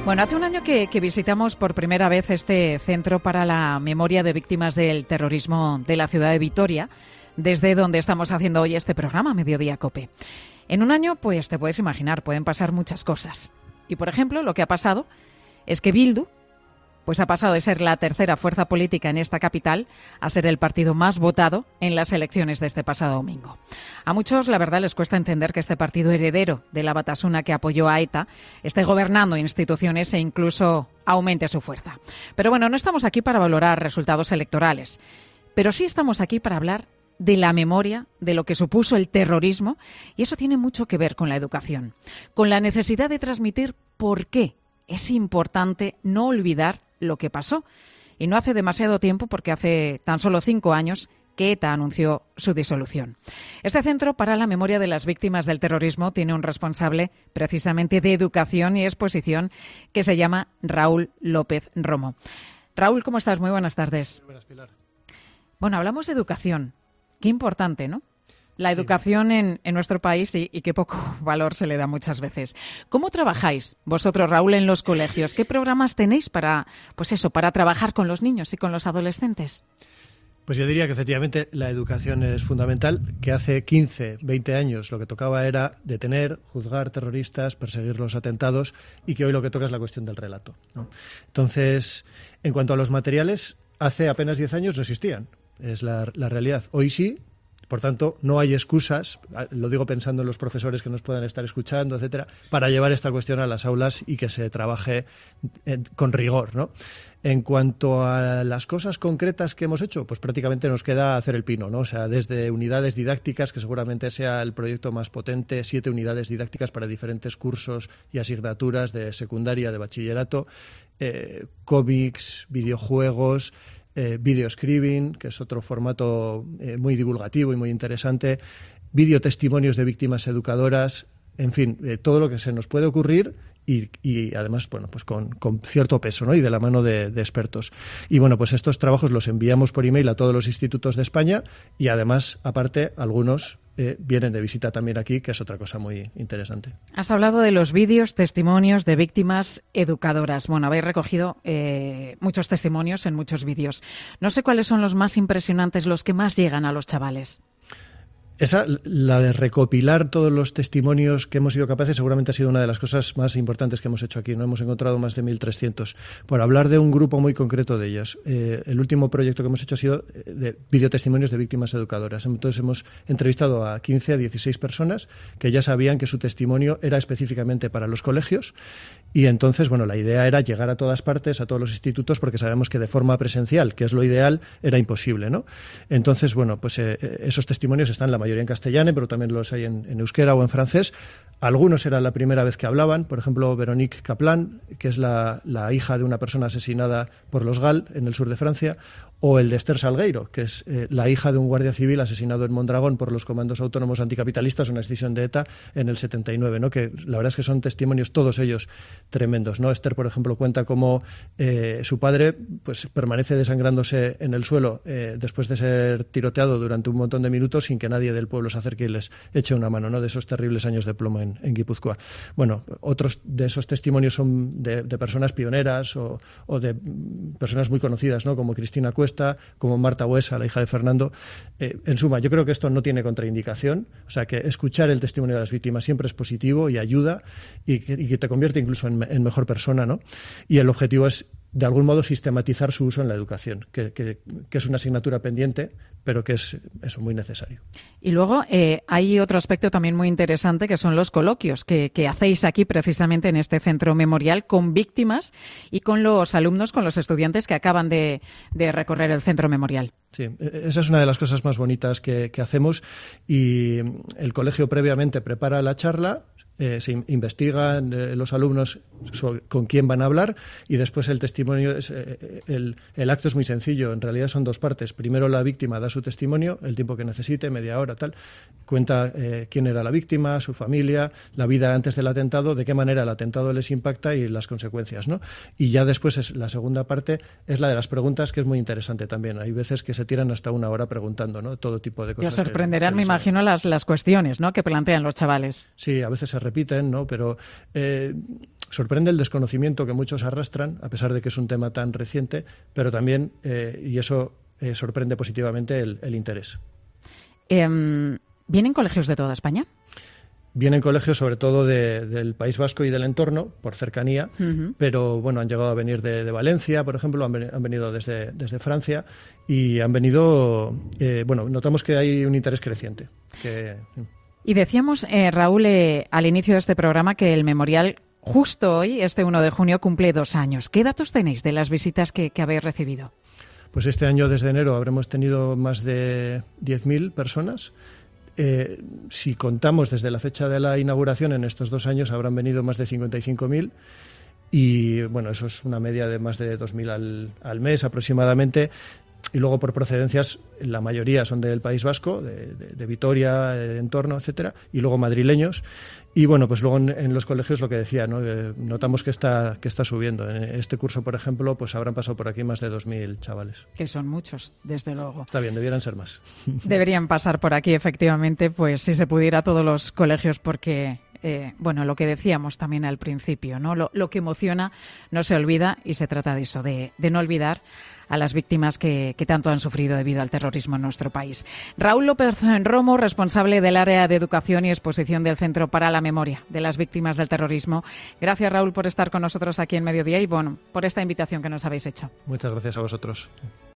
Bueno, hace un año que visitamos por primera vez este Centro para la Memoria de Víctimas del Terrorismo de la ciudad de Vitoria, desde donde estamos haciendo hoy este programa, Mediodía COPE. En un año, pues te puedes imaginar, pueden pasar muchas cosas. Y, por ejemplo, lo que ha pasado es que Bildu pues ha pasado de ser la tercera fuerza política en esta capital a ser el partido más votado en las elecciones de este pasado domingo. A muchos, la verdad, les cuesta entender que este partido heredero de la batasuna que apoyó a ETA esté gobernando instituciones e incluso aumente su fuerza. Pero bueno, no estamos aquí para valorar resultados electorales, pero sí estamos aquí para hablar de la memoria, de lo que supuso el terrorismo, y eso tiene mucho que ver con la educación, con la necesidad de transmitir por qué es importante no olvidar lo que pasó. Y no hace demasiado tiempo, porque hace tan solo 5 años que ETA anunció su disolución. Este Centro para la Memoria de las Víctimas del Terrorismo tiene un responsable precisamente de educación y exposición que se llama Raúl López Romo. Raúl, ¿cómo estás? Muy buenas tardes. Buenas, Pilar. Bueno, hablamos de educación. Qué importante, ¿no? La educación en nuestro país y qué poco valor se le da muchas veces. ¿Cómo trabajáis vosotros, Raúl, en los colegios? ¿Qué programas tenéis para trabajar con los niños y con los adolescentes? Pues yo diría que efectivamente la educación es fundamental, que hace 15, 20 años lo que tocaba era detener, juzgar terroristas, perseguir los atentados, y que hoy lo que toca es la cuestión del relato, ¿no? Entonces, en cuanto a los materiales, hace apenas 10 años no existían, es la realidad. Hoy sí. Por tanto, no hay excusas, lo digo pensando en los profesores que nos puedan estar escuchando, etcétera, para llevar esta cuestión a las aulas y que se trabaje con rigor, ¿no? En cuanto a las cosas concretas que hemos hecho, pues prácticamente nos queda hacer el pino, ¿no? O sea, desde unidades didácticas, que seguramente sea el proyecto más potente, 7 unidades didácticas para diferentes cursos y asignaturas de secundaria, de bachillerato, cómics, videojuegos, video scribing, que es otro formato muy divulgativo y muy interesante, videotestimonios de víctimas educadoras, en fin, todo lo que se nos puede ocurrir y además, bueno, pues con cierto peso, ¿no? Y de la mano de expertos. Y bueno, pues estos trabajos los enviamos por email a todos los institutos de España y además, aparte, algunos vienen de visita también aquí, que es otra cosa muy interesante. Has hablado de los vídeos, testimonios de víctimas educadoras. Bueno, habéis recogido muchos testimonios en muchos vídeos. No sé cuáles son los más impresionantes, los que más llegan a los chavales. La de recopilar todos los testimonios que hemos sido capaces, seguramente ha sido una de las cosas más importantes que hemos hecho aquí, ¿no? Hemos encontrado más de 1.300. Por hablar de un grupo muy concreto de ellos, el último proyecto que hemos hecho ha sido de videotestimonios de víctimas educadoras. Entonces hemos entrevistado a 15 a 16 personas que ya sabían que su testimonio era específicamente para los colegios, y entonces, bueno, la idea era llegar a todas partes, a todos los institutos, porque sabemos que de forma presencial, que es lo ideal, era imposible, ¿no? Entonces, bueno, pues esos testimonios están la mayoría en castellano, pero también los hay en euskera o en francés. Algunos era la primera vez que hablaban, por ejemplo, Véronique Kaplan, que es la hija de una persona asesinada por los GAL en el sur de Francia, o el de Esther Salgueiro, que es la hija de un guardia civil asesinado en Mondragón por los comandos autónomos anticapitalistas, una decisión de ETA en el 79, ¿no? Que la verdad es que son testimonios todos ellos tremendos, ¿no? Esther, por ejemplo, cuenta cómo su padre pues permanece desangrándose en el suelo después de ser tiroteado durante un montón de minutos sin que nadie del pueblo se acerque y les eche una mano, ¿no? De esos terribles años de plomo en Guipúzcoa. Bueno, otros de esos testimonios son de personas pioneras o de personas muy conocidas, ¿no? Como Cristina Cuesta, como Marta Buesa, la hija de Fernando. En suma, yo creo que esto no tiene contraindicación, o sea que escuchar el testimonio de las víctimas siempre es positivo y ayuda y que te convierte incluso en mejor persona, ¿no? Y el objetivo es, de algún modo, sistematizar su uso en la educación, que es una asignatura pendiente, pero que es eso, muy necesario. Y luego hay otro aspecto también muy interesante, que son los coloquios que hacéis aquí precisamente en este centro memorial con víctimas y con los alumnos, con los estudiantes que acaban de recorrer el centro memorial. Sí, esa es una de las cosas más bonitas que hacemos, y el colegio previamente prepara la charla, se investigan los alumnos con quién van a hablar, y después el testimonio el acto es muy sencillo. En realidad son 2 partes. Primero la víctima da su testimonio, el tiempo que necesite, media hora, tal, cuenta quién era la víctima, su familia, la vida antes del atentado, de qué manera el atentado les impacta y las consecuencias, ¿no? Y ya después la segunda parte es la de las preguntas, que es muy interesante también. Hay veces que se tiran hasta 1 hora preguntando, ¿no? Todo tipo de cosas. Y os sorprenderán, me imagino, las cuestiones, ¿no?, que plantean los chavales. Sí, a veces se repiten, ¿no? Pero sorprende el desconocimiento que muchos arrastran, a pesar de que es un tema tan reciente, pero también, y eso sorprende positivamente, el interés. ¿Vienen colegios de toda España? Vienen colegios sobre todo del País Vasco y del entorno, por cercanía, pero bueno, han llegado a venir de Valencia, por ejemplo, han venido desde Francia y han venido, notamos que hay un interés creciente. Y decíamos, Raúl, al inicio de este programa que el memorial justo hoy, este 1 de junio, cumple 2 años. ¿Qué datos tenéis de las visitas que habéis recibido? Pues este año, desde enero, habremos tenido más de 10.000 personas. Si contamos desde la fecha de la inauguración, en estos 2 años habrán venido más de 55.000 y bueno, eso es una media de más de 2.000 al mes aproximadamente. Y luego por procedencias, la mayoría son del País Vasco, de Vitoria, de entorno, etcétera, y luego madrileños. Y bueno, pues luego en los colegios lo que decía, ¿no? Notamos que está subiendo. En este curso, por ejemplo, pues habrán pasado por aquí más de 2.000 chavales. Que son muchos, desde luego. Está bien, debieran ser más. Deberían pasar por aquí, efectivamente, pues si se pudiera, todos los colegios, porque lo que decíamos también al principio, ¿no? Lo que emociona no se olvida, y se trata de eso, de no olvidar a las víctimas que tanto han sufrido debido al terrorismo en nuestro país. Raúl López Romo, responsable del área de educación y exposición del Centro para la Memoria de las Víctimas del Terrorismo. Gracias, Raúl, por estar con nosotros aquí en Mediodía y por esta invitación que nos habéis hecho. Muchas gracias a vosotros.